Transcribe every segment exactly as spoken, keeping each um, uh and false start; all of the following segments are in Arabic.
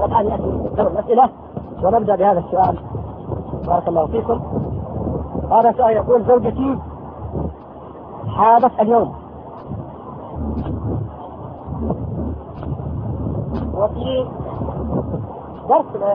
والآن يأتي دور الأسئلة ونبدأ بهذا السؤال. بارك الله فيكم. هذا سؤال يقول: زوجتي حاضت اليوم وفي درس له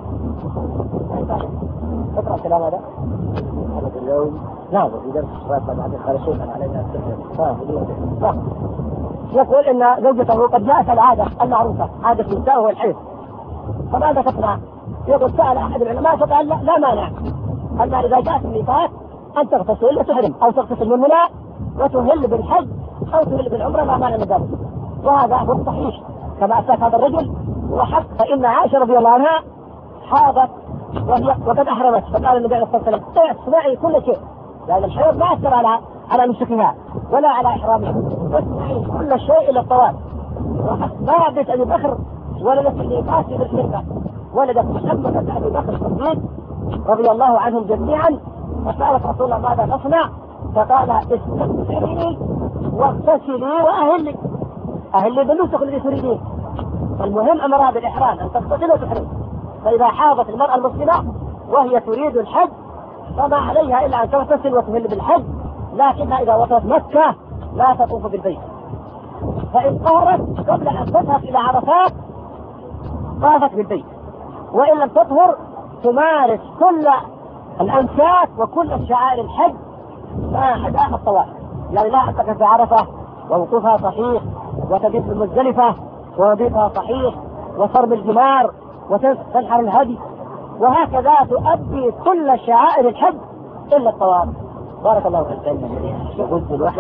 اقرأ الكلام هذا. حاضت اليوم نعم وفي درس الصلاة بعد الخارجين علينا السفر. يقول إن زوجته قد جاءت العادة المعروفة، عادة النساء هو الحيض، فماذا تصنع؟ يقول: سأل أحد العلماء فقال: لا, لا مانع أن إذا جاءت النفاس أن تغتسل وتحرم، أو تغتسل من منى وتهل بالحج أو تهل بالعمرة، لا مانع من ذلك. وهذا هو الصحيح كما أفتى هذا الرجل وحق. فإن عائشة رضي الله عنها حاضت وهي وقد أحرمت، فقال النبي عليه الصلاة والسلام: اصنعي كل شيء، لأن الحيض ما أثر على على نسكها ولا على إحرامها، واصنعي كل شيء إلى الطواف. ما بيت أبي بكر ولدت النفاس بالحرقة، ولدت محمد أبي بكر الصديق رضي الله عنهم جميعا. فسألت رسول الله: ماذا تصنع؟ فقال: استغفري واغتسلي وأهلي، أهلي بالنسك الذي تريدين. المهم أمرها بالإحرام أن تغتسل وتحرم. فإذا حاضت المرأة المسلمة وهي تريد الحج فما عليها إلا أن تغتسل وتهل بالحج، لكنها إذا وصلت مكة لا تطوف بالبيت. فإن طهرت قبل أن تذهب إلى عرفات طافت بالبيت، وإن لم تطهر تمارس كل الأنساك وكل الشعائر الحج ما أداء الطواف، يعني لا أعتقد في عرفة ووقوفها صحيح، وتبيت بالمزدلفة ووبيتها صحيح، وصرم الجمار وتنحر الهدي، وهكذا تؤدي كل شعائر الحج إلا الطواف. بارك الله فيك. يقول الواحد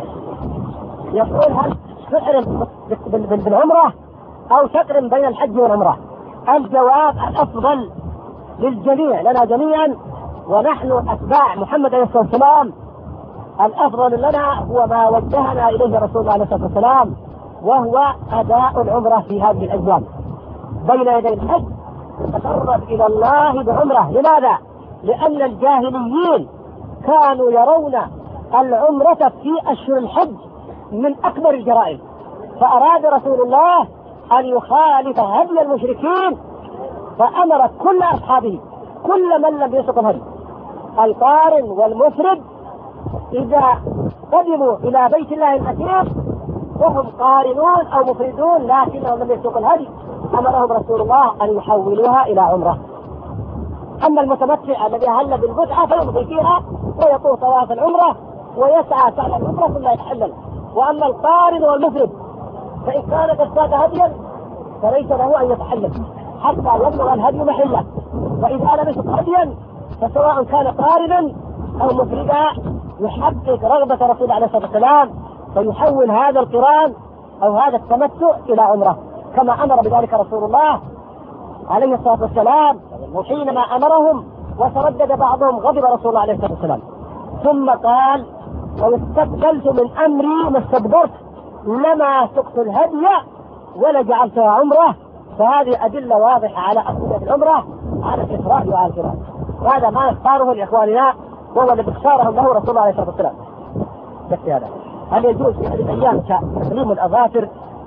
يقول: هل تحرم بالعمرة أو تقرن بين الحج والعمرة؟ الجواب: الأفضل للجميع، لنا جميعا ونحن أتباع محمد عليه الصلاة والسلام، الأفضل لنا هو ما وجهنا إليه رسول الله عليه الصلاة والسلام، وهو أداء العمرة في هذه الأيام بين يدي الحج، تقرب إلى الله بعمرة. لماذا؟ لأن الجاهليين كانوا يرون العمرة في أشهر الحج من أكبر الجرائم، فأراد رسول الله أن يخالف هدي المشركين، فأمر كل أصحابه كل من لم يسق الهدي القارن والمفرد إذا قدموا إلى بيت الله الأتيق وهم قارنون أو مفردون لكنهم لم يسقوا الهدي، أمرهم رسول الله أن يحولوها إلى عمرة. أما المتمتع الذي أهل بالبدعة فيمضي فيها ويطوف طواف العمرة ويسعى سعي العمرة ثم يتحلل. وأما القارن والمفرد فإن كان قد ساد هديا فليس له أن يتحلل حتى يبلغ الهدي محله، وإذا لم يسق هديا فسواء كان قارنا أو مفردا يحقق رغبة رسول الله عليه الصلاة والسلام فيحول هذا القران أو هذا التمتع إلى عمرة، كما أمر بذلك رسول الله عليه الصلاة والسلام. وحينما أمرهم وتردد بعضهم غضب رسول الله عليه الصلاة والسلام، ثم قال: لو استقبلت من أمري ما استدبرت لما سقت الهدي ولا جعلتها عمرة. فهذه أدلة واضحة على أصولية العمرة على الإفراد وعلى القران، وهذا ما نختاره لإخواننا وهو الذي اختاره له رسول الله عليه الصلاة والسلام. بس هذا هل يجوز في هذه الأيام تسليم الأظافر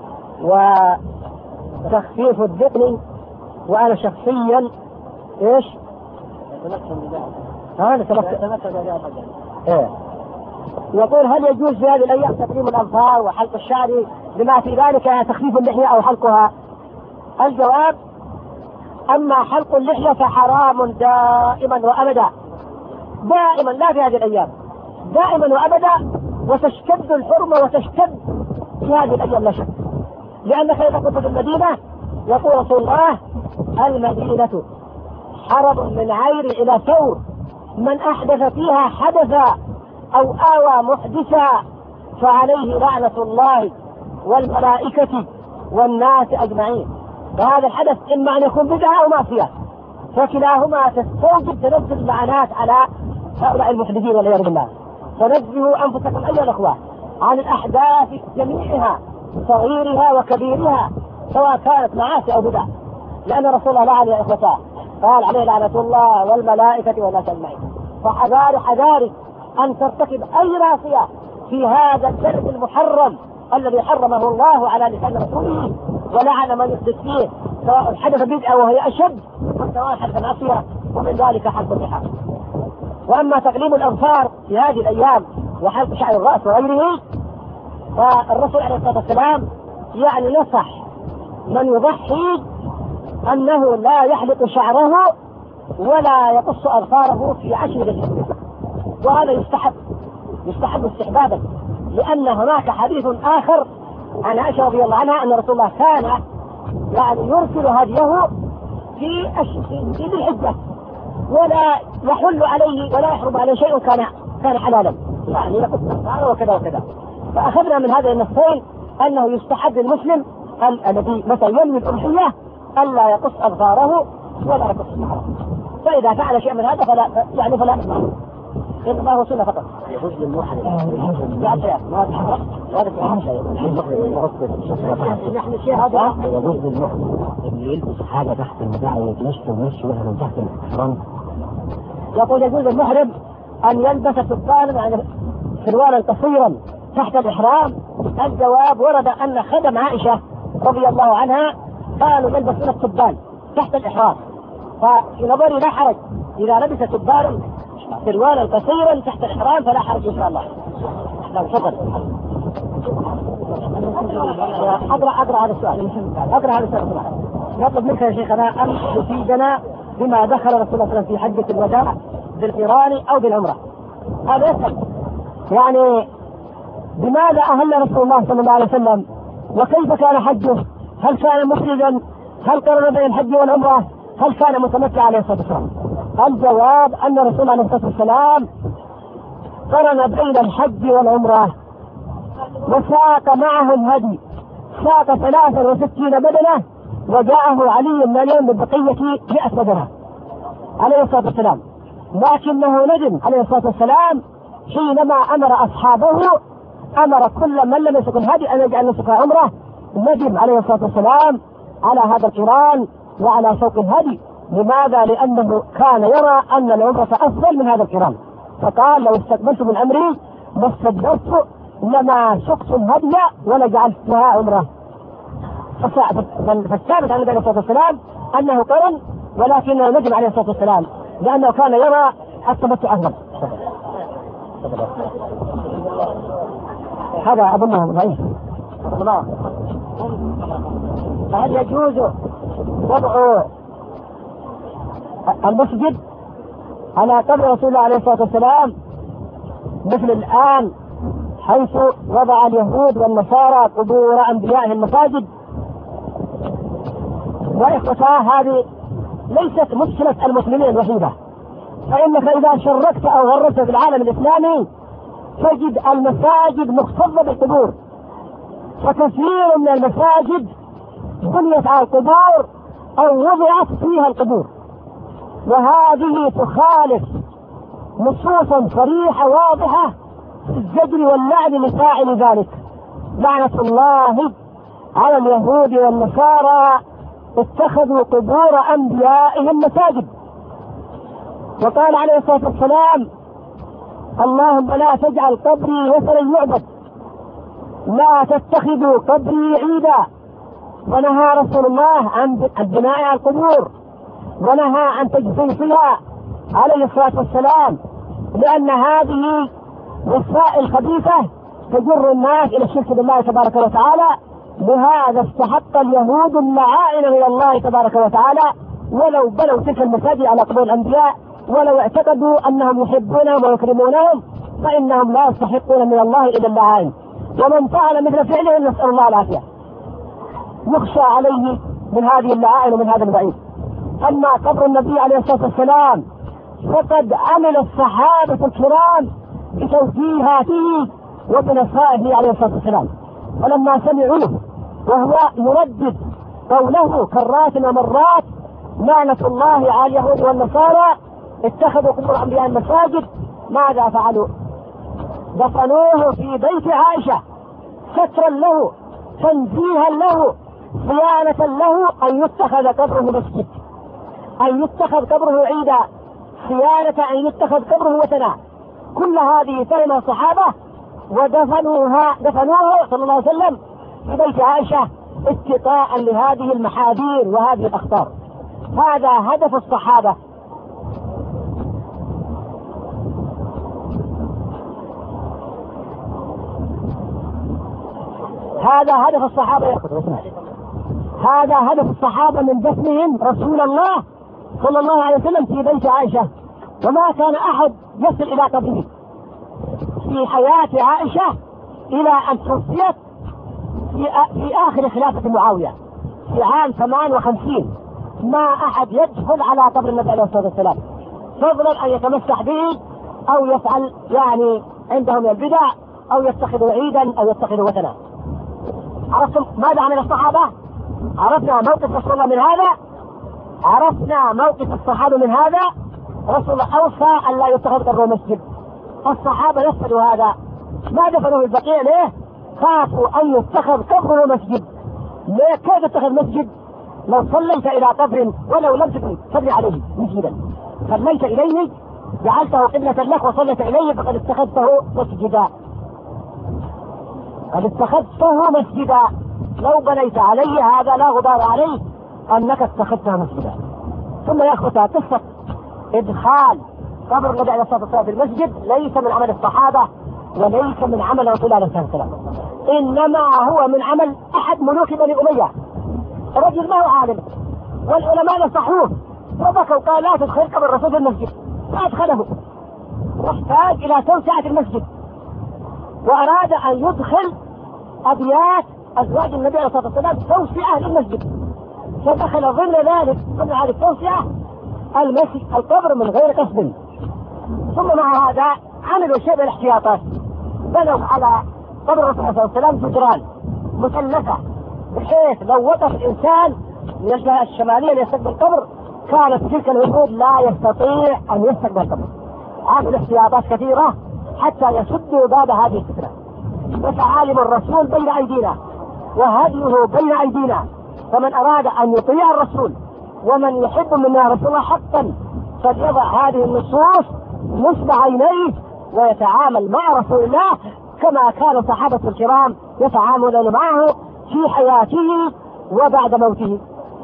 وتخفيف الذقن؟ وأنا شخصيا إيش؟ هذا تمثل إيه؟ يقول: هل يجوز في هذه الأيام تسليم الأظفار وحلق الشعر لما في ذلك تخفيف اللحية أو حلقها؟ الجواب: أما حلق اللحية فحرام دائما وأبدا، دائما لا في هذه الأيام، دائما وأبدا، وتشتد الحرمة وتشتد في هذه الأيام لا شك، لأن خير قصة المدينة يقول رسول الله: المدينة حرم من عير إلى ثور، من أحدث فيها حدثا أو آوى محدثا فعليه لعنة الله والملائكة والناس أجمعين. فهذا الحدث إما أن يكون بدعة أو معصية، فكلاهما تستوجب تنزل اللعنات على هؤلاء المحدثين والعياذ بالله. فنزهوا أنفسكم أيها الأخوة عن الأحداث جميعها صغيرها وكبيرها سواء كانت معاصي أو بدع، لأن رسول الله لعن يا إخوتاه قال عليه لعنة الله والملائكة والناس أجمعين. فحذار حذاري أن ترتكب أي معصية في هذا البلد المحرم الذي حرمه الله على لسان رسوله ولعن من يحدث فيه سواء حدث بدعة وهي أشد سواء حدث معصية ومن ذلك حد اللحى. وأما تقليم الأظفار في هذه الأيام وحلق شعر الرأس وغيره فالرسول عليه الصلاة والسلام يعني نصح من يضحي أنه لا يحلق شعره ولا يقص أظفاره في عشر ذي الحجة، وهذا يستحب يستحب استحبابا، لأن هناك حديث آخر عن عائشة رضي الله عنها أن رسول الله كان يعني يرسل هديه في في ذي الحجة ولا يحل عليه ولا يحرم عليه شيء كان كان حلالا، يعني يقص أظفاره وكذا وكذا. فأخذنا من هذه النصين أنه يستحب للمسلم الذي مثلا ينوي الأضحية ألا يقص أظفاره ولا يقص شعره، فإذا فعل شيء من هذا فلا يعني فلا يقص إنما هو سنة فقط. يجوز للمحرم ما تحرق هذا أهم شيء. نحن الشيء هذا يجوز للمحرم اللي يلبس حاجة تحت النزاع ويتمشي ويمشي وهو تحت الإحرام. يقول يجوز للمحرم أن يلبس سبالا يعني سروالا قصيرا تحت الإحرام. الجواب ورد أن خدم عائشة رضي الله عنها قالوا يلبسون السبال تحت الإحرام، ففي نظري لا حرج إذا لبس سبالا سروالا قصيرا تحت الإحرام فلا حرج إن شاء الله. لا شكرا. أقرأ أقرأ هذا السؤال أقرأ هذا السؤال نطلب منك يا شيخنا أن تفيدنا بما دخل رسول الله صلى الله عليه وسلم في حجة الوداع بالقران أو بالعمرة. هذا يسأل يعني بماذا أهل رسول الله صلى الله عليه وسلم وكيف كان حجه؟ هل كان مفردا؟ هل قرن بين الحج والعمرة؟ هل كان متمتعا عليه الصلاة والسلام؟ الجواب أن رسول الله عليه الصلاة والسلام قرن بين الحج والعمرة وساق معه الهدي، ساق ثلاثا وستين بدنة وجاءه علي من اليوم بالبقية مئة بدنة عليه الصلاة والسلام، لكنه ندم عليه الصلاة والسلام حينما أمر أصحابه أمر كل من لم يسق الهدي أن يجعل نسك عمره، ندم عليه الصلاة والسلام على هذا القران وعلى سوق الهدي. لماذا؟ لأنه كان يرى أن العمرة أفضل من هذا القران، فقال لو استقبلت من أمري ما استدبرت لما سقت الهدي ولا جعلتها عمرة. فالثابت عن النبي عليه الصلاة والسلام أنه قرن، ولكنه ندم عليه الصلاة والسلام لأنه كان يرى التمتع أفضل. هذا أظنه ضعيف. فهل يجوز وضع المسجد على قبر رسول الله عليه الصلاة والسلام مثل الآن حيث وضع اليهود والنصارى قبور أنبيائهم المساجد؟ وإخوتها هذه ليست مشكلة المسلمين الوحيدة، فإنك إذا شركت أو غربت في العالم الإسلامي تجد المساجد مكتظة بالقبور، وكثير من المساجد بنيت على القبور أو وضعت فيها القبور، وهذه تخالف نصوصا صريحة واضحة في الزجر واللعن لفاعل ذلك. لعنة الله على اليهود والنصارى اتخذوا قبور أنبيائهم مساجد. وقال عليه الصلاة والسلام اللهم لا تجعل قبري وثنا يعبد، لا تتخذوا قبري عيدا. ونهى رسول الله عن البناء على القبور، ونهى عن تجسيسها عليه الصلاة والسلام، لأن هذه وسائل خبيثة تجر الناس إلى الشرك بالله تبارك وتعالى. لهذا استحق اليهود اللعائن من الله تبارك وتعالى ولو بنوا تلك المساجد على قبور الأنبياء، ولو اعتقدوا أنهم يحبونهم ويكرمونهم، فإنهم لا يستحقون من الله إلا اللعائن. ومن فعل مثل فعله نسأل الله العافية، يخشى عليه من هذه اللعائن ومن هذا البعيد. أما قبر النبي عليه الصلاة والسلام فقد عمل الصحابة الكرام بتوجيهاته وبنصائحه عليه الصلاة والسلام، ولما سمعوه وهو يردد قوله كرات ومرات لعنة الله على اليهود والنصارى اتخذوا قبور أنبياء المساجد، ماذا فعلوا؟ دفنوه في بيت عائشة سترا له، تنزيها له، صيانة له، أن يتخذ قبره مسجد، أن يتخذ قبره عيدا، صيانة أن يتخذ قبره وثنا. كل هذه فهم الصحابة ودفنوها دفنوه صلى الله عليه وسلم في بيت عائشة اتقاء لهذه المحاذير وهذه الأخطار. هذا هدف الصحابة. هذا هدف الصحابة هذا هدف الصحابة من دفنهم رسول الله صلى الله عليه وسلم في بيت عائشة، وما كان أحد يصل إلى قبره في حياة عائشة إلى أن توفيت في, في آخر خلافة معاوية في عام ثمان وخمسين. ما أحد يدخل على قبر النبي عليه الصلاة والسلام فضلا أن يتمسح به أو يفعل يعني عندهم من البدع أو يتخذ عيدا أو يتخذ وثنا. عرفتم ماذا عمل الصحابة؟ عرفنا موقف رسول الله من هذا، عرفنا موقف الصحابة من هذا. رسول الله أوصى أن لا يتخذ قبره مسجد، الصحابة نفذوا هذا. ما دفنوا في البقيع ليه؟ خافوا أن يتخذ قبره مسجد. ليه؟ كيف يتخذ مسجد؟ لو صليت إلى قبر ولو لم تكن صلي عليه مسجدا، صليت إليه جعلته قبلة لك وصليت إليه فقد اتخذته مسجدا، قد اتخذته مسجدا. لو بنيت عليه هذا لا غبار عليه أنك اتخذته مسجدا. ثم يا أخوتها قصة إدخال قبر النبي عليه الصلاة والسلام في المسجد ليس من عمل الصحابة وليس من عمل رسول الله عليه الصلاة والسلام، إنما هو من عمل أحد ملوك بني أمية. رجل ما هو عالم والعلماء نصحوه وبكوا قال لا تدخل قبر الرسول في المسجد، فأدخله واحتاج إلى توسعة المسجد وأراد أن يدخل أبيات أزواج النبي عليه الصلاة والسلام توسعة للمسجد، فدخل ضمن ذلك ضمن هذه التوسعة المسجد القبر من غير قصد. ثم مع هذا عملوا شيء من الاحتياطات، بنوا على قبر الرسول صلى الله عليه وسلم جدران مثلثة بحيث لو وقف الإنسان من الجهة الشمالية ليستقبل القبر كانت تلك الوقود لا يستطيع أن يستقبل القبر. عملوا احتياطات كثيرة حتى يسدوا باب هذه الفتنة. وتعالم الرسول بين أيدينا وهديه بين أيدينا، فمن أراد أن يطيع الرسول ومن يحب منا رسول الله حقا فليضع هذه النصوص نصب عينيه ويتعامل مع رسول الله كما كان الصحابة الكرام يتعاملون معه في حياته وبعد موته.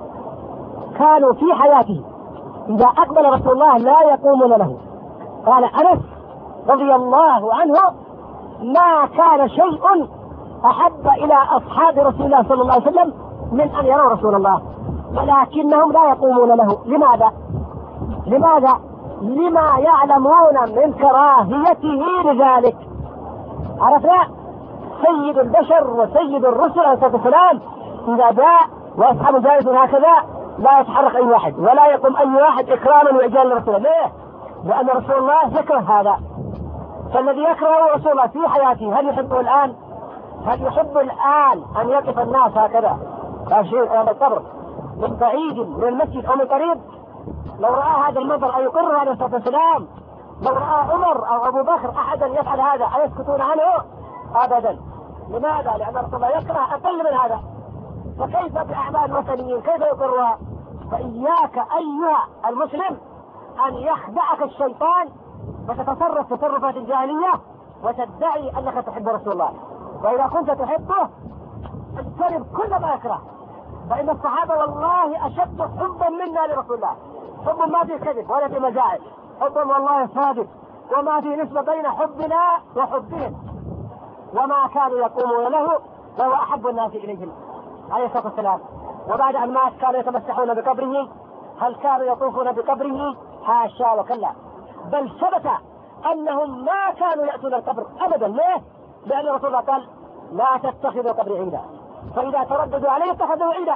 كانوا في حياته إذا أقبل رسول الله لا يقومون له. قال أنس رضي الله عنه ما كان شيء أحب إلى أصحاب رسول الله صلى الله عليه وسلم من أن يروا رسول الله، ولكنهم لا يقومون له. لماذا؟ لماذا؟ لما يعلمون من كراهيته لذلك. عرفنا سيد البشر وسيد الرسل عليه الصلاة والسلام إذا جاء وأصحابه جالس هكذا لا يتحرك أي واحد ولا يقوم أي واحد إكراما وإجلالا لرسول الله. ليه؟ لأن رسول الله يكره هذا. فالذي يكره رسول الله في حياته هل يحبه الآن؟ هل يحب الآن أن يقف الناس هكذا خاشعين أمام القبر من بعيد من المسجد أو من قريب؟ لو رأى هذا المنظر أيقر عليه الصلاة والسلام؟ لو رأى عمر أو أبو بكر أحدا يفعل هذا أيسكتون عنه؟ أبدا. لماذا؟ لأن رسول الله يكره أقل من هذا. فكيف بأعمال الوثنيين كيف يقرها؟ فإياك أيها المسلم أن يخدعك الشيطان وتتصرف تصرفات جاهلية وتدعي أنك تحب رسول الله. وإذا كنت تحبه اجتنب كل ما يكره، فإن الصحابة والله أشد حبا منا لرسول الله، حب ما فيه كذب ولا فيه مزاعم، حب والله صادق وما فيه نسبة بين حبنا وحبهم، وما كانوا يقومون له وهو أحب الناس إليهم عليه الصلاة والسلام. وبعد أن مات كانوا يتمسحون بقبره. هل كانوا يطوفون بقبره؟ حاشا وكلا، بل ثبت أنهم ما كانوا يأتون القبر أبدا. ليه؟ لأن رسول الله قال لا تتخذوا قبر عيدا، فإذا ترددوا عليه اتخذوا عيدا.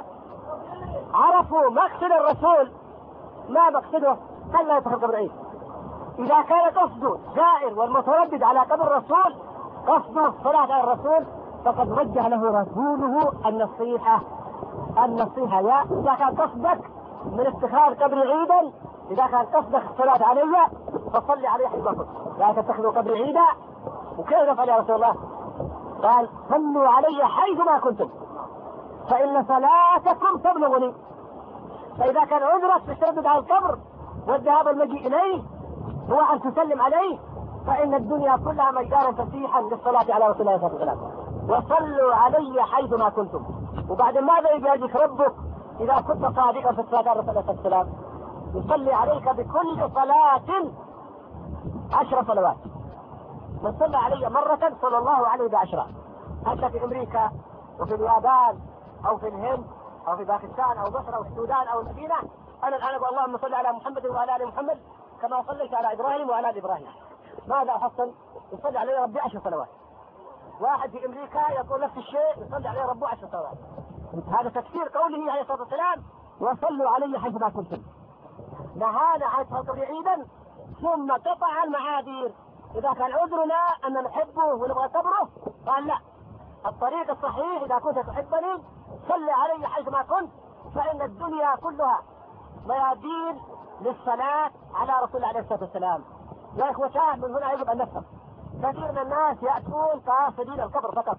عرفوا مقصد الرسول. ما مقصده؟ قال لا يتخذ قبر عيد. إذا كان قصده زائر والمتردد على قبر الرسول قصده الصلاة على الرسول فقد وجه له رسوله النصيحة النصيحة يا إذا كان قصدك من اتخاذ قبر عيدا، إذا كان قصدك الصلاة علي فصلي عليه حيث كنت، لا تتخذوا قبر عيدا. وكيف نفعل يا رسول الله؟ قال صلوا علي حيث ما كنتم فإن صلاتكم تبلغني. فإذا كان عذرك في التردد على القبر والذهاب المجيء إليه هو أن تسلم عليه فإن الدنيا كلها ميدانا فسيحا للصلاة على رسول الله صلى الله عليه وسلم. وصلوا علي حيث ما كنتم. وبعد ماذا يجازيك ربك إذا كنت صادقا في الصلاة على الرسول عليه السلام؟ يصلي عليك بكل صلاة عشر صلوات. من صلى علي مرة صلى الله عليه بعشرة. أنت في أمريكا وفي اليابان أو في الهند أو في باكستان أو مصر أو السودان أو المدينة، أنا الآن أقول اللهم صل على محمد وعلى آل محمد كما صليت على إبراهيم وعلى آل إبراهيم. ماذا حصل؟ يصلي عليه ربي عشر صلوات. واحد في أمريكا يقول نفس الشيء، يصلي عليه ربه عشر صلوات. هذا تفسير قوله عليه الصلاة والسلام وصلوا علي حيثما كنتم. نهانا عن صلاة عيدا ثم قطع المعاذير. إذا كان عذرنا أن نحبه ونبغى قبره قال لا، الطريق الصحيح إذا كنت تحبني صل علي حيثما كنت، فإن الدنيا كلها ميادين للصلاة على رسول الله عليه الصلاة والسلام. يا إخوتان، من هنا يجب أن نفهم كثير من الناس يأتون قاصدين القبر فقط،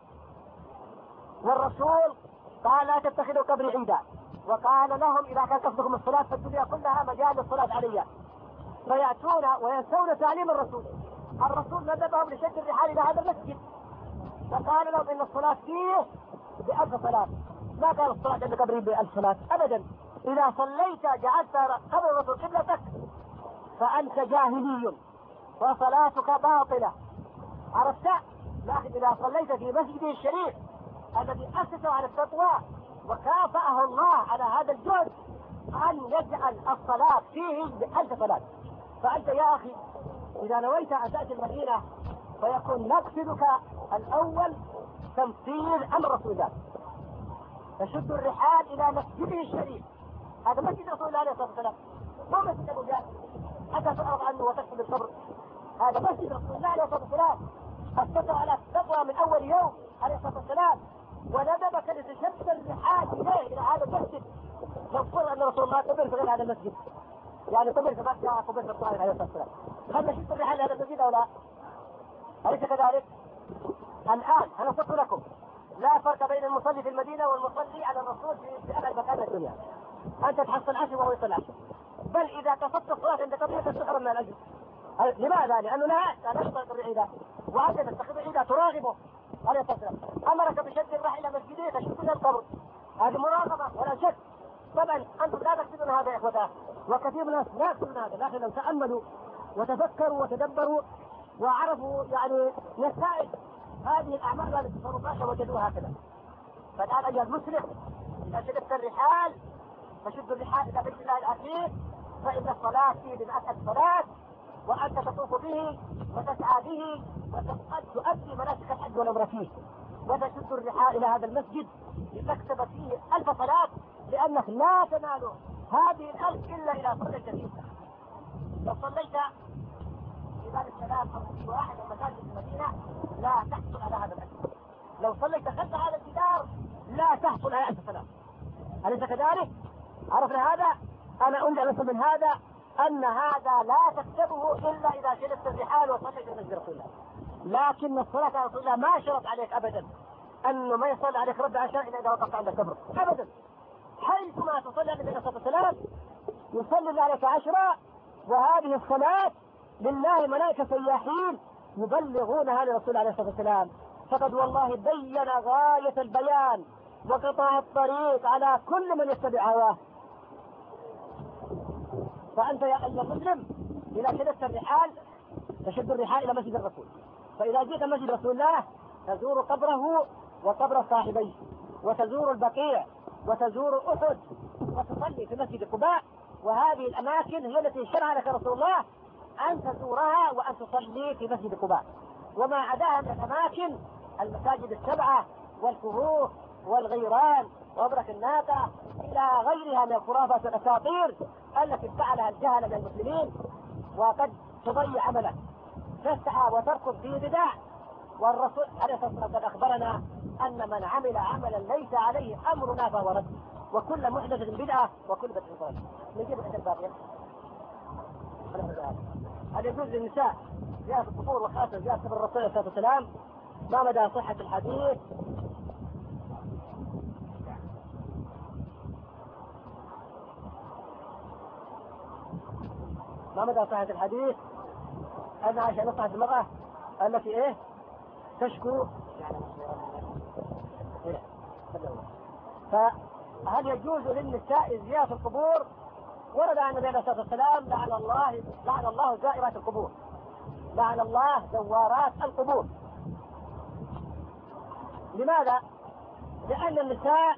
والرسول قال لا تتخذوا قبري عيدا، وقال لهم إذا كان قصدكم الصلاة فالدنيا كلها مجال للصلاة علي، فيأتون وينسون تعليم الرسول. الرسول ندبهم لشد الرحال إلى هذا المسجد، فقال لهم إن الصلاة فيه بألف صلاة. ما قال الصلاة عند قبري بألف صلاة أبدا. إذا صليت جعلت قبر الرسول قبلتك فأنت جاهلي وصلاتك باطلة. عرفت؟ لكن إذا صليت في مسجده الشريف الذي أسسه على التقوى وكافأه الله على هذا الجهد أن يجعل الصلاة فيه بألف صلاة، فأنت يا أخي إذا نويت أن تأتي المدينة فيكون مقصدك الأول تنفيذ أمر رسول الله، تشد الرحال إلى مسجده الشريف. هذا مسجد رسول الله عليه الصلاة والسلام، مو مسجد أبو جهل حتى تعرض عنه وتكتب الصبر. هذا مسجد رسول الله عليه الصلاة والسلام، أسسه على التقوى من أول يوم عليه الصلاة والسلام، وندبك لتشد الرحال إليه إلى هذا المسجد. لو قلنا أن رسول الله قبر في غير هذا المسجد، يعني قبر في مكة قبر في الطائف عليه الصلاة والسلام، هل نشد الرحال هذا المسجد أو لا؟ أليس كذلك؟ الآن أنا قلت لكم لا فرق بين المصلي في المدينة والمصلي على الرسول في أبعد مكان الدنيا. أنت تحصل عشر وهو يصل عشر، بل إذا قصدت الصلاة عند قبرك تستحرم من الأجر. لماذا؟ لأنه لا لا تشترط العيدة، وأنت تتخذ العيدة تراغبه عليه الصلاة والسلام. أمرك بشد الرحل إلى مسجده تشد إلى القبر، هذه مراقبة ولا شك. طبعا أنتم لا تكتبون هذا يا إخوتان، وكثير من الناس لا يكتبون هذا، لكن لو تأملوا وتفكروا وتدبروا وعرفوا يعني نتائج هذه الأعمال والتصرفات وجدوها هكذا. فالآن أيها المسلم إذا شددت الرحال فشد الرحال إلى بيت الله العتيق، فإن الصلاة فيه بمئة صلاة، وأنت تطوف به وتسعى به وتؤدي مناسك الحج والعمرة فيه، وتشد الرحال إلى هذا المسجد لتكتب فيه ألف صلاة، لأنك لا تنال هذه الألف إلا إذا صليت فيه. لو صليت في باب السلام أو في واحد من مساجد المدينة لا تحصل على هذا الأجر. لو صليت خلف هذا الجدار لا تحصل على ألف صلاة. أليس كذلك؟ عرفنا هذا؟ أنا أنزل لكم من هذا أن هذا لا تكتبه إلا إذا شددت الرحال وصليت مسجد رسول الله. لكن الصلاة على رسول الله ما شرط عليك أبدا أنه ما يصلي عليك ربع عشر إلا إذا وقفت عند القبر أبدا. حيثما تصلي على النبي صلى الله عليه وسلم يصلي عليك عشرة، وهذه الصلاة لله ملائكة سياحين يبلغونها لرسول عليه الصلاة والسلام. فقد والله بين غاية البيان وقطع الطريق على كل من يتبع هواه. فأنت يا أيها المسلم إذا شددت الرحال تشد الرحال إلى مسجد الرسول، فإذا جئت مسجد رسول الله تزور قبره وقبر صاحبيه، وتزور البقيع، وتزور أحد، وتصلي في مسجد قباء. وهذه الأماكن هي التي شرع لك رسول الله أن تزورها وأن تصلي في مسجد قباء. وما عداها من الأماكن المساجد السبعة والكهوف والغيران وابرك الناقة إلى غيرها من الخرافات والأساطير التي فعلها الجهل من المسلمين، وقد تضيع عمله تسعى وتركض في بدع. والرسول عليه الصلاة والسلام قد أخبرنا أن من عمل عملا ليس عليه أمرنا فهو رد، وكل محدثة بدعة وكل بدعة ضلالة. نجيب عند الباقي. هل يجوز للنساء زيارة القبور وخاصة زيارة قبر الرسول عليه الصلاة والسلام؟ ما مدى صحة الحديث؟ ما مدى صحة الحديث أن عائشة نصحت المرأة التي إيه تشكو فهل يجوز للنساء زيارة القبور؟ ورد عن النبي عليه الصلاة والسلام لعن الله لعن الله زائرات القبور، لعن الله زوارات القبور. لماذا؟ لأن النساء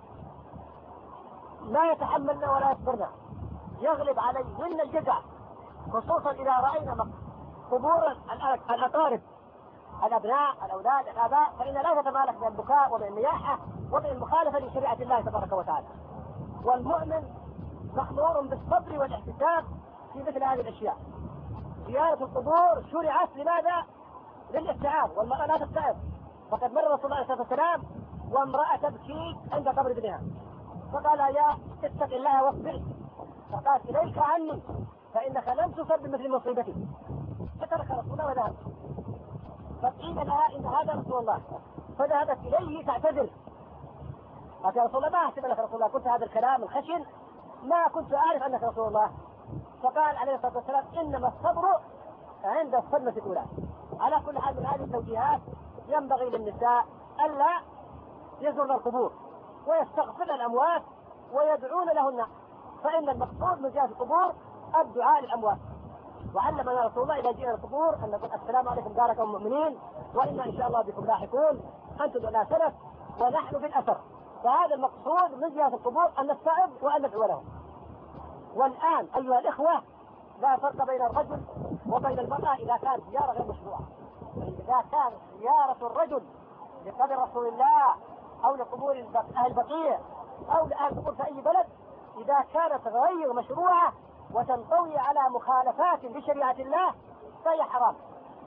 لا يتحملن ولا يصبرن، يغلب عليهن الجزع، خصوصا إذا رأينا قبور الأقارب، الأبناء، الأولاد، الآباء، فإن لا تتمالك من البكاء ومن النياحة ومن المخالفة لشريعة الله تبارك وتعالى. والمؤمن مأمور بالصبر والاحتساب في مثل هذه الأشياء. زيارة القبور شرعت لماذا؟ للاستيعاب، والمرأة لا تستيعب. فقد مر رسول الله صلى الله عليه وسلم وامرأة تبكي عند قبر ابنها، فقال يا اتق الله واصبر، فقالت إليك عني فإنك لم تصب بمثل مصيبتي، فترك رسول الله وذهب. فقيل لها إن هذا رسول الله، فذهبت إليه تعتذر، قالت يا رسول الله ما أحسب لك رسول الله، قلت هذا الكلام الخشن ما كنت أعرف أنك رسول الله. فقال عليه الصلاة والسلام إنما الصبر عند الصدمة الأولى. على كل حال من هذه التوجيهات ينبغي للنساء ألا يزورن القبور ويستغفرن الأموات ويدعون لهن، فإن المقصود من زيارة القبور الدعاء للأموات. وعلمنا رسول الله إذا جئنا القبور أن نقول السلام عليكم داركم المؤمنين وإنا إن شاء الله بكم لاحقون، أنتم دعنا سلف ونحن في الأثر. فهذا المقصود من زيارة القبور أن نستعد وأن ندعو لهم. والآن أيها الإخوة لا فرق بين الرجل وبين المرأة إذا كانت زيارة غير مشروعة. إذا كانت زيارة الرجل لقبر رسول الله أو لقبور أهل البقيع أو لأهل القبور في أي بلد، إذا كانت غير مشروعة وتنطوي على مخالفات لشريعة الله فهي حرام.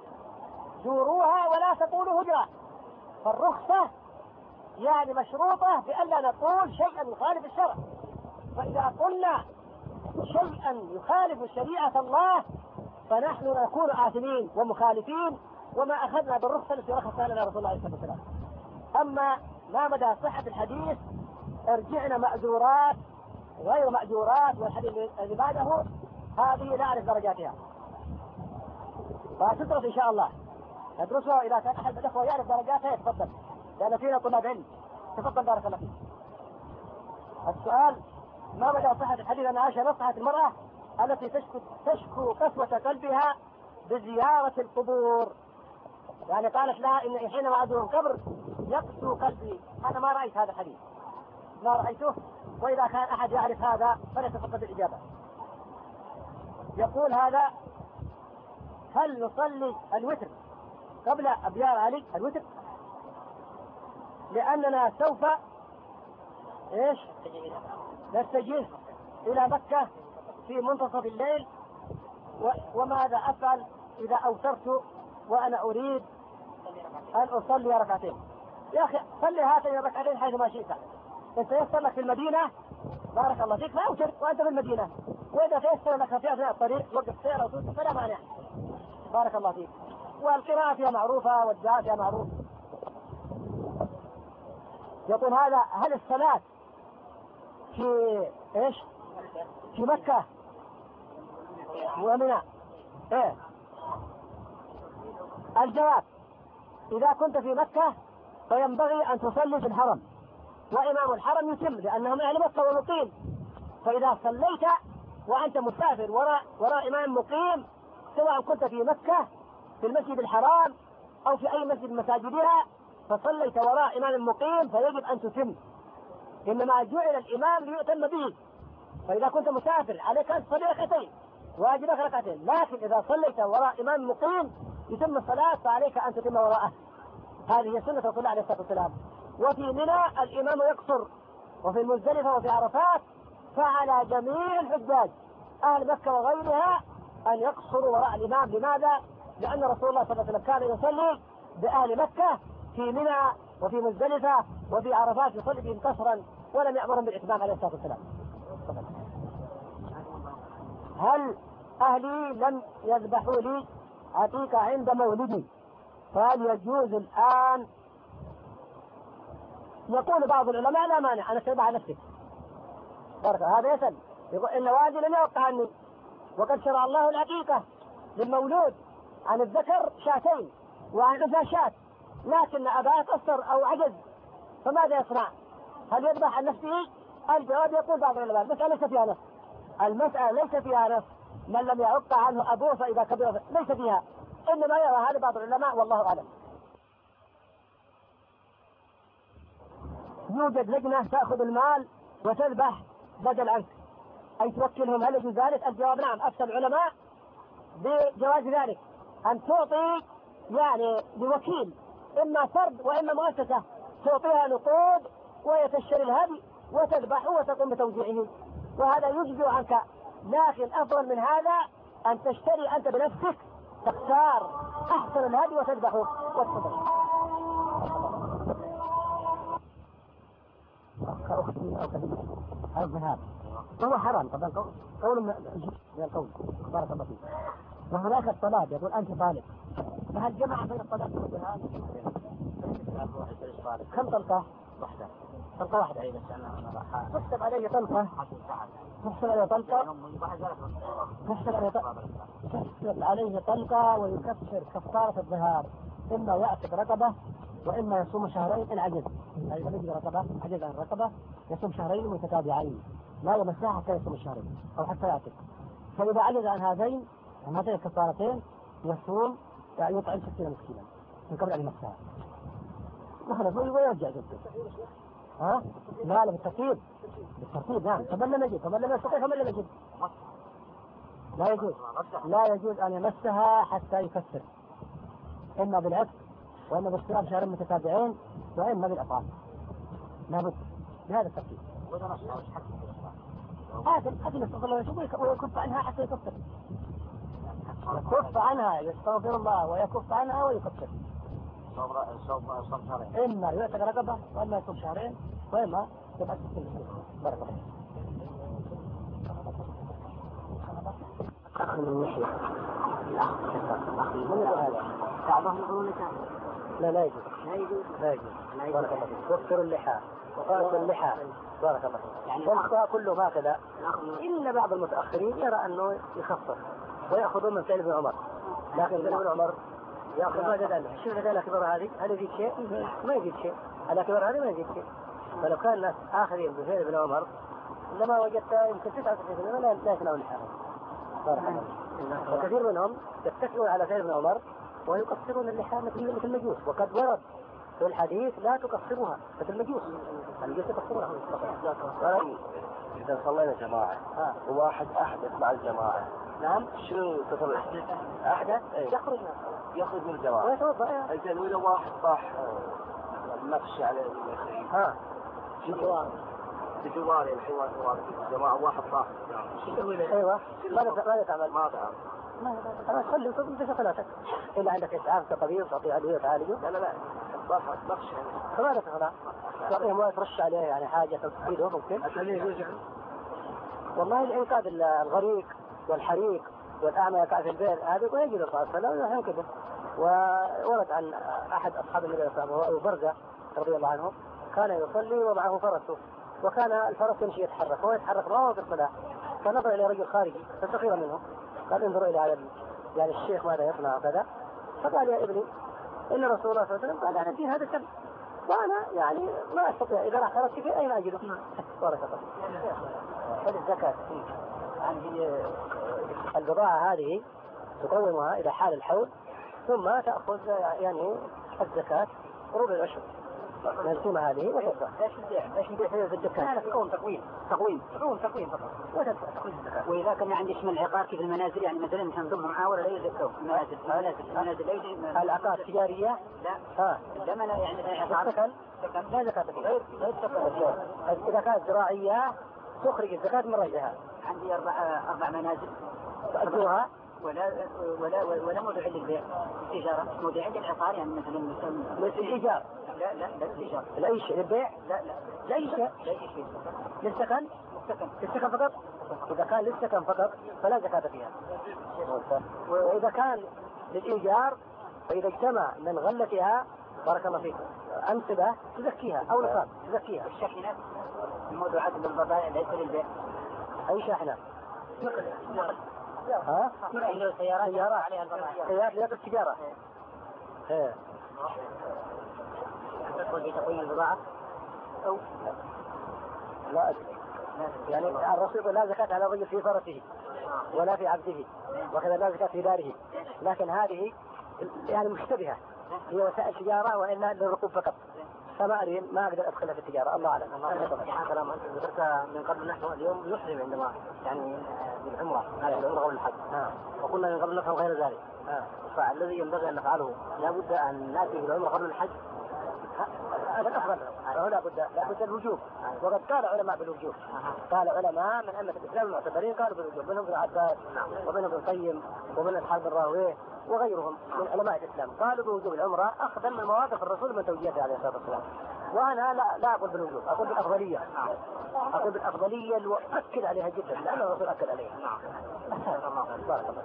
زوروها ولا تقولوا هجرة. فالرخصة يعني مشروطة بألا نقول شيئا يخالف الشرع، فإذا قلنا شيئا يخالف شريعة الله فنحن نكون آثمين ومخالفين، وما أخذنا بالرخصة التي رخصها لنا رسول الله صلى الله عليه وسلم. أما ما مدى صحة الحديث ارجعنا مأجورات غير مأجورات، والحديث الذي بعده هذه لا أعرف درجاتها، فتدرس إن شاء الله ندرسها. إذا كان أحد الأخوة يعرف درجاتها يتفضل، لأن فينا طلاب علم. تفضل بارك الله فيك. السؤال ما مدى صحة الحديث أن عائشة نصحت المرأة التي تشكو تشكو قسوة قلبها بزيارة القبور، يعني قالت لها إن حينما أزور القبر يقسو قلبي. أنا ما رأيت هذا الحديث، ما رأيته، وإذا كان أحد يعرف هذا فليتفضل بالإجابة. يقول هذا هل نصلي الوتر قبل أبيار علي الوتر؟ لأننا سوف إيش نتجه إلى مكة في منتصف الليل، وماذا أفعل إذا أوترت وأنا أريد أن أصلي ركعتين؟ يا أخي صلي هاتين الركعتين حيث ما شئت، إن تيسر لك في المدينة بارك الله فيك فأوتر وأنت في المدينة، وإذا تيسر لك في أثناء الطريق وقف سير أو توقف فلا مانع بارك الله فيك. والقراءة فيها معروفة والدعاء فيها معروف. يقول هذا هل الصلاة في إيش في مكة ومنى؟ إيه الجواب إذا كنت في مكة فينبغي أن تصلي في الحرم، وإمام الحرم يتم لأنهم أهل مكة ومقيم. فإذا صليت وأنت مسافر وراء وراء إمام مقيم، سواء كنت في مكة في المسجد الحرام أو في أي مسجد مساجدها، فصليت وراء إمام مقيم فيجب أن تتم، إنما جعل الإمام ليؤتم به. فإذا كنت مسافر عليك أن تصلي ركعتين واجبك ركعتين، لكن إذا صليت وراء إمام مقيم يتم الصلاة فعليك أن تتم وراءه. هذه هي سنة رسول الله عليه الصلاة والسلام. وفي منى الإمام يقصر، وفي المزدلفة وفي عرفات فعلى جميع الحجاج أهل مكة وغيرها أن يقصروا وراء الإمام. لماذا؟ لأن رسول الله صلى الله عليه وسلم كان يصلي بأهل مكة في منى وفي مزدلفة وفي عرفات يصلي بهم قصرا ولم يأمرهم بالإتمام عليه الصلاة والسلام. هل أهلي لم يذبحوا لي عتيقة عند مولدي فهل يجوز الآن؟ يقول بعض العلماء لا مانع أن تذبح نفسك. هذا يسأل يقول إن والدي لم يوقع عني، وقد شرع الله العتيقة للمولود عن الذكر شاتين وعن الأنثى شات، لكن أباه قصر أو عجز فماذا يصنع؟ هل يذبح عن نفسه؟ الجواب يقول بعض العلماء المسألة ليس فيها نص، المسألة ليس فيها نص، من لم يعق عنه أبوه فإذا كبر ليس فيها، إنما يرى هذا بعض العلماء والله أعلم. يوجد لجنة تأخذ المال وتذبح بدل عنك، أي توكلهم، هل يجوز ذلك؟ الجواب نعم، أفتى العلماء بجواز ذلك، أن تعطي يعني بوكيل إما فرد وإما مؤسسة تعطيها نقود ويتشتري الهدي وتذبحه وتقوم بتوزيعه، وهذا يجزي عنك. لكن أفضل من هذا أن تشتري أنت بنفسك، تختار أحسن الهدي وتذبحه وتفضل. كأختي أو كذلك هذا الذهاب هو حرام طبعا، قول من القول بارك الله فيك. وهناك الطلاب يقول أنت طالب، فهل جمع بين الطلاب والذهاب؟ كم طلقة؟ واحدة، طلقة واحدة. أي بس أنا تحسب عليه طلقة، تحسب عليه طلقة، تحسب عليه طلقة، تحسب عليه طلقة ويكفر كفارة الذهاب، إما يعتق رقبة وإما يصوم شهرين إن عجز، أي يجد رقبة عجز عن رقبة يصوم شهرين متتابعين لا يمسها حتى يصوم الشهرين أو حتى يعتق. فإذا عجز عن هذين عن هذين الكفارتين يصوم يعني يطعم ستين مسكينا من قبل أن يمسها. نحن ويرجع جدا. ها؟ لا لا بالترتيب، بالترتيب نعم. فمن لم يجد فمن لم يستطيع فمن لم يجد لا يجوز، لا يجوز أن يمسها حتى يكفر، إما بالعتق وإما باصطيام شهرين متتابعين وإما بالإطعام، لابد بهذا الترتيب. هذا هذا يستغفر ويكف عنها حتى يكفر، يكف عنها يستغفر الله ويكف عنها ويكفر. إما يعتق رقبة وإما يصوم شهرين وإما يبقى ستين. بارك الله. أخذ من النحية من يقول هذا؟ بعضهم يقولون لا لا يجوز، لا يجوز، لا يجوز. بارك الله فيك. وفر اللحى وقاس اللحى. بارك الله فيك. يعني والخطأ كله هكذا، إلا بعض المتأخرين يرى أنه يخفف ويأخذون من فعل ابن عمر، لكن ابن عمر يأخذ ما ذلك. شوف هذه الكبر هذه هل يجيب شيء؟ ما يجيب شيء. الكبر هذه ما يجيب شيء. فلو كان الناس آخرين بفعل ابن عمر لما وجدت يمكن تسعة وتسعين بالمئة لا لا يتناول اللحى. بارك الله فيك. وكثير منهم يتكلون على فعل ابن عمر ويقصرون اللحى مثل مثل المجوس، وقد ورد في الحديث لا تقصرها مثل المجوس، المجوس تقصرها. إذا صلينا جماعة ها. وواحد أحدث مع الجماعة، نعم شنو تصل أحدث أيه. يخرج يخرج من الجماعة ويتوضأ. إذن وإذا واحد طاح نقش على ها شنو بجوار الحيوان الجماعة واحد طاح ايوه ماذا ماذا تعمل؟ ما تعمل أنا أصلي وتقوم بشغلاتك إلا عندك إسعاف كطبيب تعطيه أدوية تعالجه. لا لا لا نقش فماذا تفعل؟ تعطيه مويه ترش عليه يعني حاجة تفيده ممكن؟ والله الإنقاذ الغريق والحريق والأعمى يقع في البئر هذا يكون يجد الرسول صلى الله عليه وسلم. وورد عن أحد أصحاب النبي صلى الله عليه وسلم أبو برزة رضي الله عنه كان يصلي ومعه فرسه، وكان الفرس يمشي يتحرك وهو يتحرك معه في الصلاة، فنظر إلى رجل خارجي فسخر منه قال انظروا إلى هذا يعني الشيخ ماذا يصنع كذا، فقال يا ابني إن رسول الله صلى الله عليه وسلم قال أنا في هذا السبب وأنا يعني ما أستطيع إذا راح خرجت في أين أجده. بارك الله. هذه الزكاة عندي البضاعة هذه تقومها إلى حال الحول ثم تأخذ يعني الزكاة ربع العشر من القيمة هذه وتدفع. ايش البيع؟ ايش البيع في الدكان؟ هذا تقوم تقويم تقويم تقوم تقويم فقط وتدفع تقويم الزكاة. وإذا كان عندي اسم العقار كيف المنازل يعني مثلا نضم معاه ولا لا يزكوا المنازل المنازل المنازل ليش العقار تجارية؟ لا ها لما لا يعني عقار سكن لا زكاة فيه غير غير سكن. إذا كانت زراعية تخرج الزكاة من رجلها. عندي أربع أربع منازل تأجرها ولا ولا ولا موضوع للبيع التجارة موضوع للعقار يعني مثلا مثل الإيجار لا لا لا الإيجار لا أي شيء للبيع لا لا لا أي شيء لا أي شيء للسكن للسكن للسكن فقط. إذا كان للسكن فقط فلا زكاة فيها. وإذا كان للإيجار فإذا اجتمع من غلتها بارك الله فيك أنصبة تزكيها أو نصاب تزكيها. الشاحنات الموضوعات بالبضائع ليس للبيع أي شاحنة ها؟ سيارات سيارة عليها البضائع سيارات لياقة التجارة. ايه تدخل في تقويم البضاعة أو لا أدري. يعني الرسول لا زكاة على الرجل في فرسه ولا في عبده، وكذا لا زكاة في داره، لكن هذه يعني مشتبهة، هي وسائل تجارة وإلا للركوب فقط، فما أدري ما أقدر أدخلها في التجارة. الله أعلم. يعني كلام أنت ذكرت من قبل نحن اليوم نحرم عندما يعني بالعمرة هذه العمرة قبل الحج، وقلنا من قبل نفعل غير ذلك، فالذي ينبغي أن نفعله لابد أن نأتي بالعمرة قبل الحج. هذا الأفضل، لا بد لا بد الوجوب، وقد قال علماء بالوجوب، قال علماء من أئمة الإسلام المعتبرين قالوا بالوجوب، منهم ابن عباس ومنهم ابن القيم ومن أصحاب الراويه وغيرهم من علماء الإسلام قالوا بوجوب العمرة أخذا من مواقف الرسول من توجيهه عليه الصلاة والسلام. وأنا لا لا أقول بالوجوب، أقول بالأفضلية، أقول بالأفضلية اللي أكد عليها جدا لأن الرسول أكد عليها. بارك الله.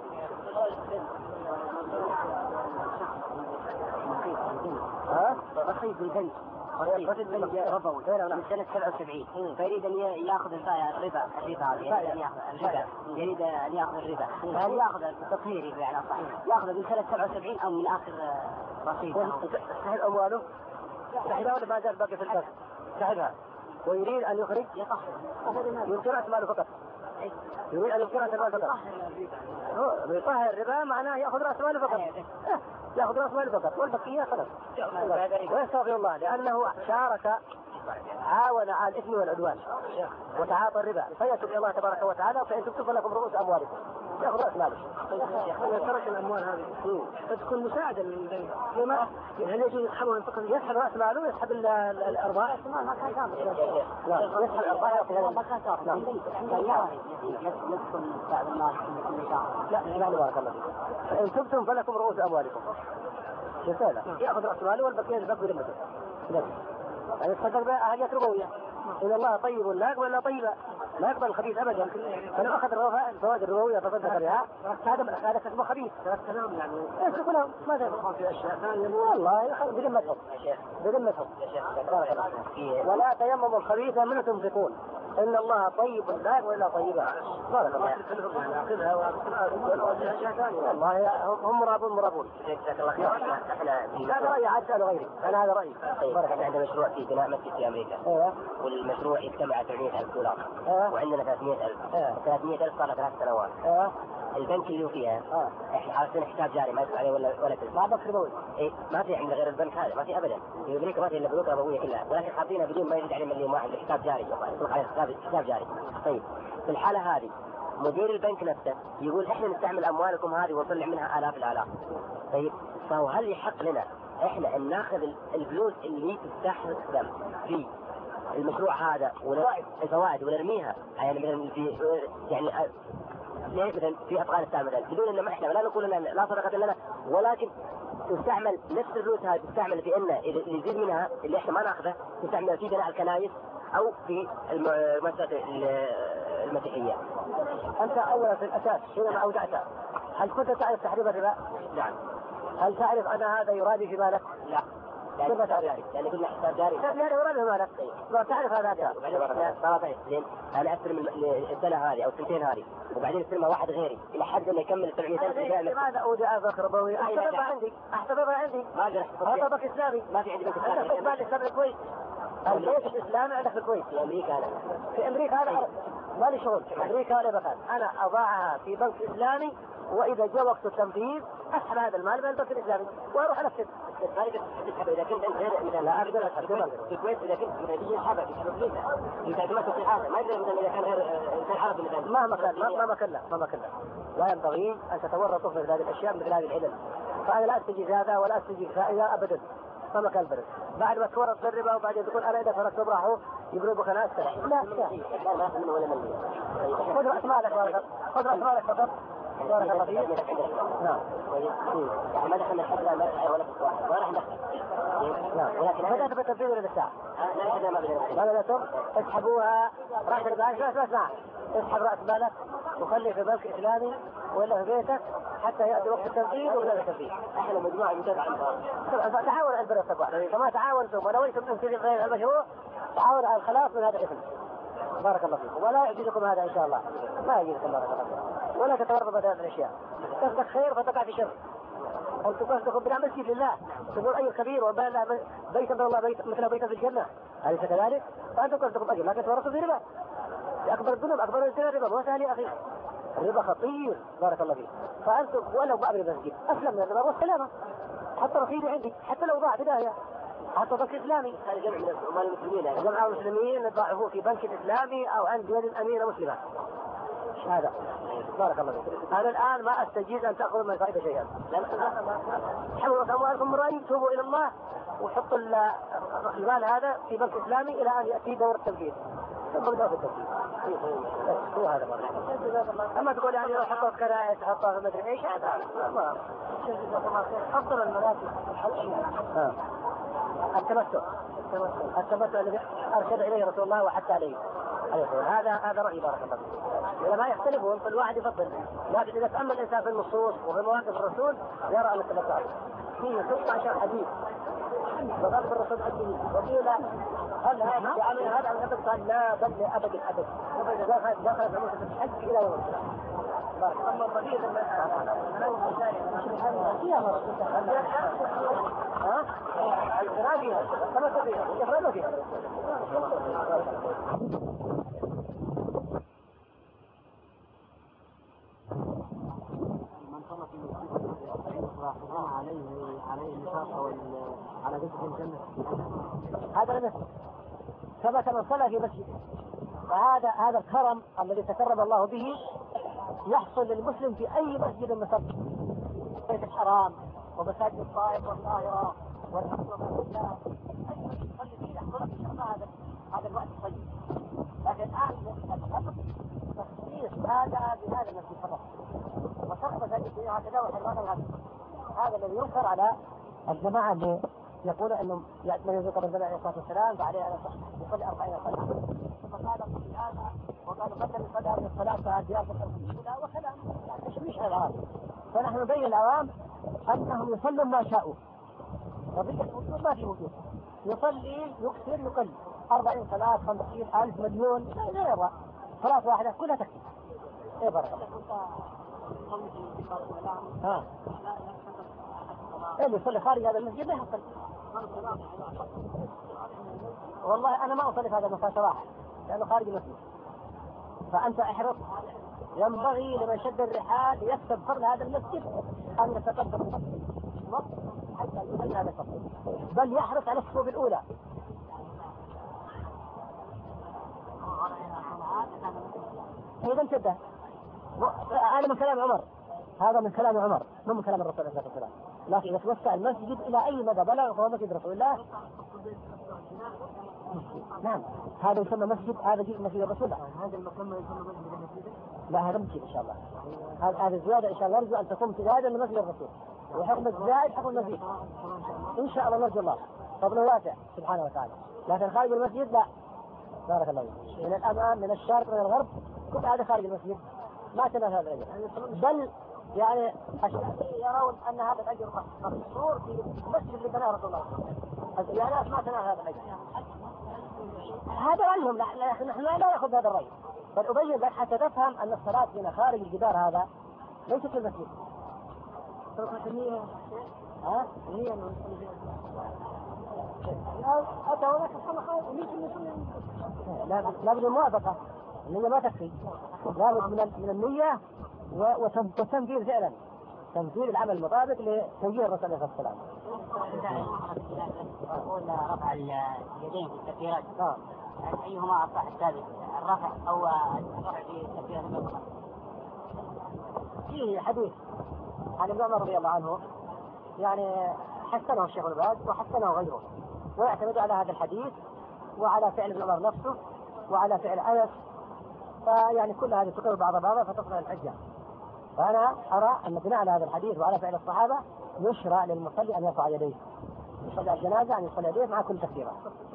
ها؟ رصيد بالبنك، رصيد بالبنك ربوي من سنة سبعة وسبعين، فيريد أن يأخذ الربا، الربا الربا الربا يريد أن يأخذ الربا، فهل يأخذ التطهيري يعني صحيح يأخذ من سنة سبعة وسبعين أو من آخر رصيد؟ سحب أمواله، سحبها ولا ما زال باقي في البنك؟ سحبها ويريد أن يخرج يمكن رأس ماله فقط، يريد أن يمكن رأس ماله فقط، يطهر الربا معناه يأخذ رأس ماله فقط، يأخذ رأس ماله فقط والبقية خلاص ويستغفر الله لأنه شارك عاون على الإثم والعدوان وتعاطى الربا، فيتوب إلى الله تبارك وتعالى، فإن تبتم فلكم رؤوس أموالكم، يأخذ رأس ماله. ترك الأموال هذه فتكون مساعدة من البنك، لما هل يجوز يسحبه فقط؟ يسحب رأس ماله ويسحب الأرباح؟ ما كان كامل. لا يسحب الأرباح ما كان كامل. يدخل بعض الناس في شهر. لا لا بارك الله فيكم. فإن تبتم فلكم رؤوس أموالكم. رسالة يأخذ رأس ماله والبقية يسبق برمته. يعني الصدق بقى أهلية ربوية، إن الله طيب لا يقبل إلا طيبا، لا يقبل الخبيث أبدا، فلو أخذ الفوائد الربوية فصدق بها هذا هذا كسبه خبيث. كلام يعني إيش كلام ماذا يدخل في أشياء ثانية والله بذمتهم بذمتهم. ولا تيمموا الخبيث منه تنفقون إن الله طيب لا يقبل إلا طيبا. بارك الله ناخذها ونأخذها أشياء ثانية. والله هم مرابون مرابون. هذا رأي عاد سأل غيري، أنا هذا رأيي. بارك الله. عندنا مشروع في بناء مسجد في أمريكا، والمشروع يجتمع سبعمائة ألف دولار، وعندنا ثلاثمائة ألف، ثلاثمائة ألف صار له ثلاث سنوات. البنك اللي هو فيها احنا حاطين حساب جاري ما يدفع عليه ولا ولا فلوس، ما بس ربوي. إيه ما في عندنا غير البنك هذا، ما في ابدا في امريكا، ما في الا بنوك ربويه كلها، ولكن حاطينها بدون ما يزيد عليه مليون واحد بحساب جاري، يطلق عليه حساب حساب جاري. طيب في الحاله هذه مدير البنك نفسه يقول احنا نستعمل اموالكم هذه ونطلع منها الاف الالاف. طيب فهو هل يحق لنا احنا ان ناخذ الفلوس اللي تستخدم في المشروع هذا والفوائد ونرميها يعني مثلا في يعني مثلا في افغانستان مثلا بدون ان ما احنا لا نقول لنا لا صدقه لنا، ولكن تستعمل نفس الفلوس هذه تستعمل في ان اللي يزيد منها اللي احنا ما ناخذه تستعمل في بناء الكنائس او في المؤسسات المسيحيه. انت اولا في الاساس حينما اودعت هل كنت تعرف تحريم الربا؟ نعم. هل تعرف ان هذا يراد في مالك؟ لا. كيف تعرف؟ يعني كنا حساب جاري. حساب جاري يراد في مالك. ما تعرف هذا؟ طيب زين انا استلم السنه هذه او السنتين هذه وبعدين استلمها واحد غيري الى حد انه يكمل سبعمائة ألف. لماذا اودع بنك ربوي؟ احتفظها عندي احتفظها عندي. ما اقدر هذا بنك اسلامي. ما في عندي بنك اسلامي. عندك بنك اسلامي كويس. البيت الاسلامي عندك في الكويت. في امريكا انا. في امريكا هذا ما لي شغل. في امريكا ولا مكان. انا اضعها في بنك اسلامي واذا جاء وقت التنفيذ اسحب هذا المال من البنك الاسلامي واروح انفذ. تسحب اذا كنت انت غير مثلا لا اقدر اسحب في الكويت اذا كنت مثلا تجي تسحبها تسحب فلوسها انت ما تسوي حاجه ما يقدر مثلا اذا كان غير انسان عربي مثلا مهما كان مهما كان مهما كان لا ينبغي ان تتورطوا في هذه الاشياء مثل هذه العلل. فانا لا استجيب هذا ولا استجيب فائده ابدا مهما كان البلد. بعد ما تورط في الربا وبعدين تقول انا اذا فرقت براحوا يبروا بخناس لا لا لا ما منه ولا منه. خذ راس مالك خذ راس مالك فقط. بارك الله فيك. نعم. يعني ما دخلنا الحفله ما دخل ولا واحد ما راح ندخل. نعم. ولكن بدأت بالتنفيذ ولا لسه؟ لا لا ما بدنا. ما بدأتم؟ اسحبوها راس البنك لا اسمع اسحب راس مالك وخلي في بنك اسلامي ولا في بيتك حتى يأتي وقت التنفيذ ولا التنفيذ. احنا مجموعه متابعه تعاون على البر والتقوى كما تعاونتم ونويتم تنفيذ غير المشروع تعاون على الخلاص من هذا الاسم. بارك الله فيكم ولا يعجزكم هذا ان شاء الله ما يعجزكم بارك الله فيكم ولا تتورطوا بهذه الاشياء. تصدق خير فتقع في شر. أن تصدق بناء مسجد لله، تقول أي كبير وبنى بيتا من الله بيت مثل بيتا في الجنة، أليس كذلك؟ فأنت تصدق بأجر لكن تورثوا في ربا. أكبر الذنوب أكبر الزنا الربا، مو سهل يا أخي، الربا خطير بارك الله فيك. فأنتم ولو بأمر المسجد أسلم من الربا والسلامة، حتى رصيدي عندي حتى لو ضاع بداية، حتى بنك إسلامي، هذا جمع من أموال المسلمين، يعني جمع المسلمين ضاعه في بنك إسلامي أو عند يد الأميرة مسلمة. هذا بارك الله فيك. أنا الآن ما أستجيز أن تأخذوا من الفائدة شيئا، حملوا أموالكم من رأيي، توبوا إلى الله وحطوا المال هذا في بنك إسلامي إلى أن يأتي دور التنفيذ. تبدأ في التنفيذ. هو هذا مرة. أما تقول يعني لو حطوا كرائس حطوا في مدري إيش، هذا ما أفضل المناسك التمتع. التمتع الذي أرشد إليه رسول الله وحتى عليه. هذا هذا رأي بارك الله فيك. لما يختلفون كل واحد يفضل، لكن إذا تأمل الإنسان في النصوص وفي مواقف الرسول يرى أن التمتع فيه ستة عشر حديث وقال الرسول حديث وقيل هل هذا يعني هذا عن أبد؟ قال لا بل لأبد الأبد. دخل دخل عموسة الحج إلى يوم القيامة. أما الضغير فيها مرة ها؟ الغرابية كما تبيها الغرابية فيها. من صلى في مسجد وحرم عليه عليه النفاق أو على ذكر الجنة، هذا لم يثبت. ثبت من صلى في مسجد، وهذا هذا الكرم الذي تكرم الله به يحصل للمسلم في أي مسجد مسجد، بيت الحرام ومساجد الطائف والطاهرة والحفظ والإسلام، أي مسجد يصلي فيه يحصل في هذا هذا الوقت الطيب. لكن الآن تخصيص هذا بهذا المسجد فقط، وشرط ذلك هكذا وحرمان الغد. هذا الذي ينكر على الجماعة اللي يقول انه يأتي من يذكر النبي عليه الصلاة والسلام فعليه أن يصلي أربعين صلاة، فقال في هذا وقال قبل يصلي هذه الصلاة فهذه الأولى وكلام تشويش على العوام. فنحن نبين العوام أنهم يصلون ما شاءوا، قضية الوجود ما في وجود، يصلي يكثر يقل أربعين صلاة خمسين ألف مليون لا يرى، صلاة واحدة كلها تكفي. إيه بارك الله. ها اللي يصلي خارج هذا المسجد ما يحصل. والله أنا ما أصلي في هذا المكان صراحة لأنه خارج المسجد، فأنت احرص. ينبغي لمن شد الرحال يكسب فضل هذا المسجد أن يتقدم الوقت حتى يصلي هذا الفضل، بل يحرص على الصفوف الأولى. إذا انتبه، هذا من كلام عمر، هذا من كلام عمر مو من كلام الرسول عليه الصلاة والسلام. لكن إذا توسع المسجد إلى أي مدى بلغ فهو مسجد رسول الله. نعم هذا يسمى مسجد، هذا جزء مسجد الرسول. هذا المكان ما يسمى مسجد؟ لا هذا مسجد إن شاء الله. هذا الزيادة إن شاء الله نرجو أن تكون زيادة من مسجد الرسول، وحكم الزائد حكم المزيد إن شاء الله نرجو الله فضل واسع سبحانه وتعالى. لكن خارج المسجد لا بارك الله فيك، من الأمام من الشرق من الغرب كل هذا خارج المسجد ما تنال هذا الأجر، بل يعني الشافعي يرون أن هذا الأجر مقصور في المسجد اللي بناه رسول الله، الزيادات ما تنال هذا الأجر. هذا رأيهم، نحن لا نأخذ هذا الرأي، بل أبين لك حتى تفهم أن الصلاة هنا خارج الجدار هذا ليست في المسجد. ها؟ أتى هناك لا بد الموافقة، النية ما تكفي، لابد من من النية وتنفيذ فعلا، تنفيذ العمل المطابق لتوجيه الرسول عليه الصلاة والسلام. يقول رفع اليدين في التكبيرات، أيهما أصح الثابت، الرفع أو الرفع في التكبيرات الأخرى؟ فيه حديث عن ابن عمر رضي الله عنه يعني حسنه الشيخ ابن باز وحسنه غيره، ويعتمد على هذا الحديث وعلى فعل ابن عمر نفسه وعلى فعل أنس، فيعني كل هذه تقر بعض بعضها فتصل الحجة. فأنا أرى أن بناء على هذا الحديث وعلى فعل الصحابة يشرع للمصلي أن يرفع يديه، يصلي الجنازة أن يصلي يديه مع كل تكبيرة.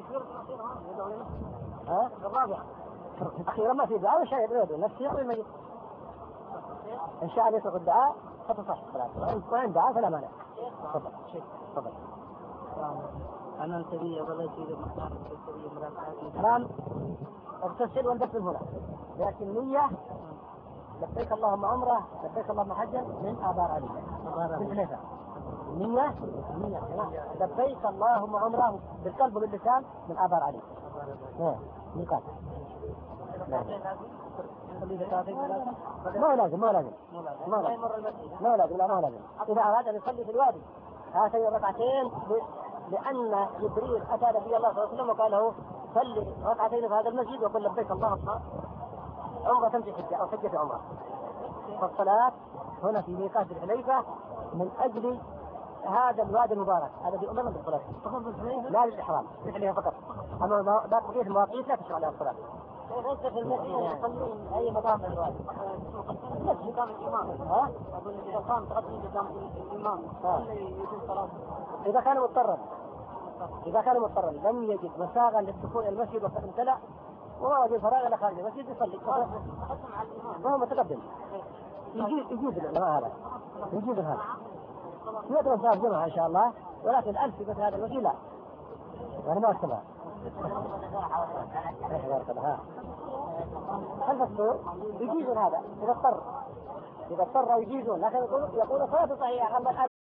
ها؟ الرابعة أخيرا ما في دعاء وشيء يدعو نفسه يقول الميت إن شاء الله يسرق الدعاء فتصح الصلاة، وإن دعاء فلا مانع. تفضل تفضل. أنا الكبير ظليت إذا مختار الكبير مرافعات حرام اغتسل واندفن هنا، لكن النية لبيك اللهم عمره لبيك اللهم حجا من آبار علي من حنيفة. نية نية لبيك اللهم عمره بالقلب وباللسان من آبار عليه. نعم ميقات. ما لازم ما لازم ما لازم ما لازم لا ما لازم. إذا أراد أن يصلي في الوادي هاتين الركعتين لأن جبريل أتى نبي الله صلى الله عليه وسلم وقال له صلي ركعتين في هذا المسجد وقل لبيك اللهم عمرة تمشي حجة أو حجة عمرة. فالصلاة هنا في ميقات الحليفة من أجل هذا الوادي المبارك الذي أمرنا بالصلاة لا للإحرام للحليفة فقط. أما لا بقية المواقيت لا تشرع لها الصلاة. ليس في المسجد يصلون أي مقام من الوادي مقام الإمام. ها؟ أقول إذا قام تقدم مقام الإمام يجوز صلاة إذا كان مضطرا إذا كان مضطرا لم يجد مساغا للدخول إلى المسجد وقد امتلأ وما وجد فراغ إلى خارج المسجد يصلي. وهو متقدم يجيب يجيب العلماء هذا يجيب هذا يقدر صار جمعة إن شاء الله، ولكن ألف في هذا الوجه لا يعني ما استمع. خلف السور يجيزون هذا إذا اضطر إذا اضطر يجيزون، لكن يقول يقول صلاة صحيحة.